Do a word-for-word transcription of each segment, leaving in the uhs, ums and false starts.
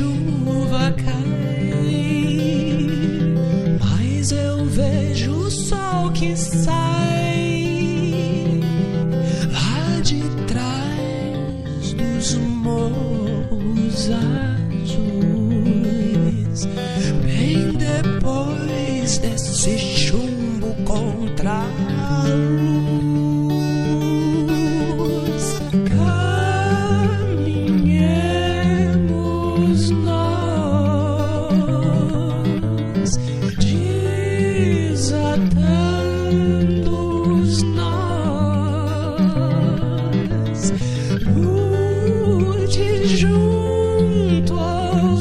chuva cai, mas eu vejo o sol que sai lá de trás dos morros azuis, bem depois desse chumbo contra a luz. Caminhemos nós, desatando os nós, lute junto ao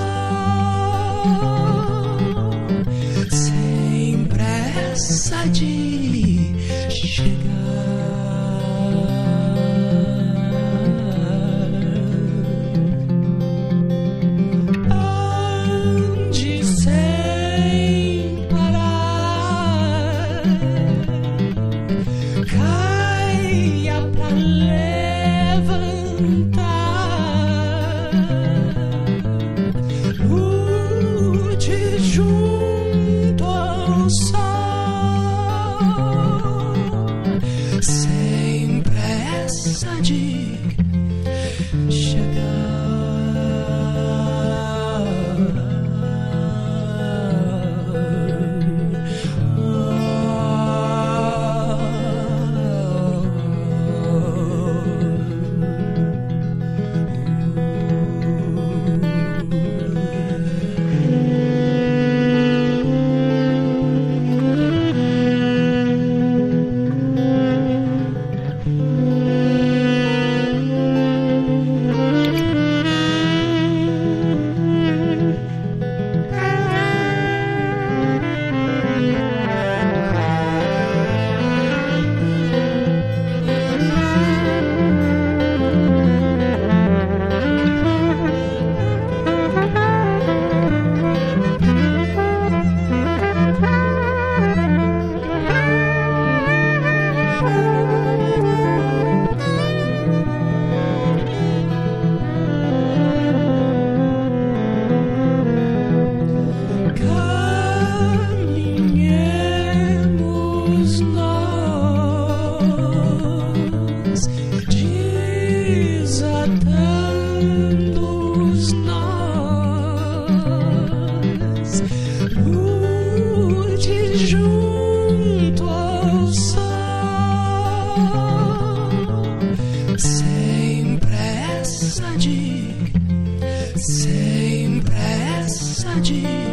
sol, sem pressa de chegar. Ande sem parar, caia pra levantar, lute junto ao sol, sem pressa de chegar. Caminhemos nós, desatando os nós, lute junto ao sol, sem pressa de, sem pressa de